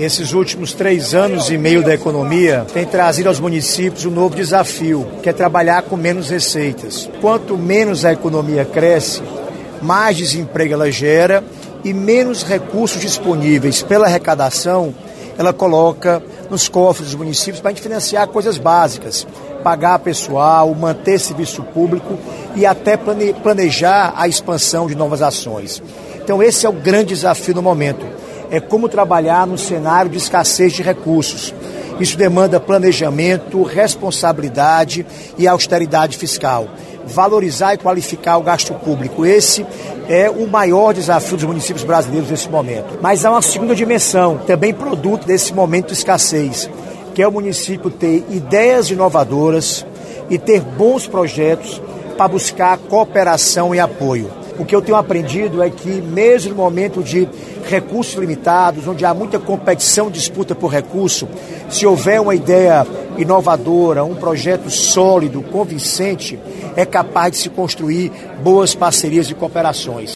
Esses últimos 3 anos e meio da economia têm trazido aos municípios um novo desafio, que é trabalhar com menos receitas. Quanto menos a economia cresce, mais desemprego ela gera e menos recursos disponíveis pela arrecadação ela coloca nos cofres dos municípios para a gente financiar coisas básicas, pagar pessoal, manter serviço público e até planejar a expansão de novas ações. Então esse é o grande desafio no momento, é como trabalhar num cenário de escassez de recursos. Isso demanda planejamento, responsabilidade e austeridade fiscal. Valorizar e qualificar o gasto público. Esse é o maior desafio dos municípios brasileiros nesse momento. Mas há uma segunda dimensão, também produto desse momento de escassez, que é o município ter ideias inovadoras e ter bons projetos para buscar cooperação e apoio. O que eu tenho aprendido é que, mesmo no momento de recursos limitados, onde há muita competição e disputa por recurso, se houver uma ideia inovadora, um projeto sólido, convincente, é capaz de se construir boas parcerias e cooperações.